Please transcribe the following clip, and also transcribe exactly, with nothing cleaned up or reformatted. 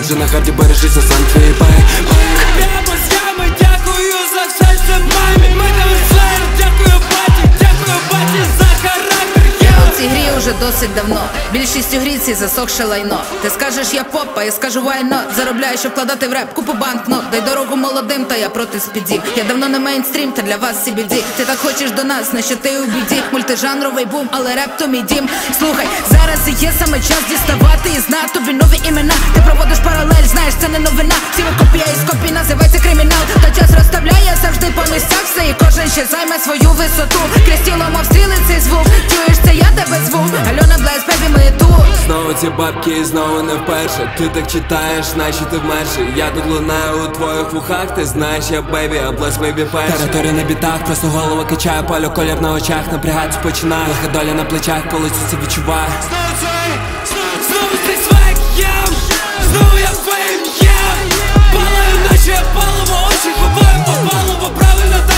вже на харді, бережись на сам твій бай. Прямо з ями, дякую за все це мамі. Ми там слер, дякую баті, дякую баті за характер. Я у цій грі уже досить давно. Більшість у грі ці засохше лайно. Ти скажеш я поп, а я скажу why not. Заробляю, щоб вкладати в реп, купу банкнот. Дай дорогу молодим, та я проти спіді. Я давно не мейнстрім, та для вас сі бі ді. Ти так хочеш до нас, на що ти у біді. Мультижанровий бум, але реп то мій дім. Слухай, зараз і є саме час діставати і знати тобі нові імена. Ти проводиш паралель, знаєш, це не новина. Всі ви копія із копій, називається кримінал. Та час розставляє завжди по місцях все, і кожен ще займе свою висоту. Крізь тіло мов стріли цей звук. Чуєш, це я тебе зву. Альона Блейз, бебі, ми тут. Знову ці бабки і знову не вперше. Ти так читаєш, наче ти вмерший. Я тут лунаю у твоїх вухах. Ти знаєш, я бейбі, а Блейз бейбі перший. Територія на бітах, просто голову качаю. Палю колір на очах, напрягатись починаю. Лиха доля на плечах, коли це відчуваю. Знову цей свек, ям, знову я фейм, ям. Палаю, наче я паливо, очі ховаю по паливо, правильно так.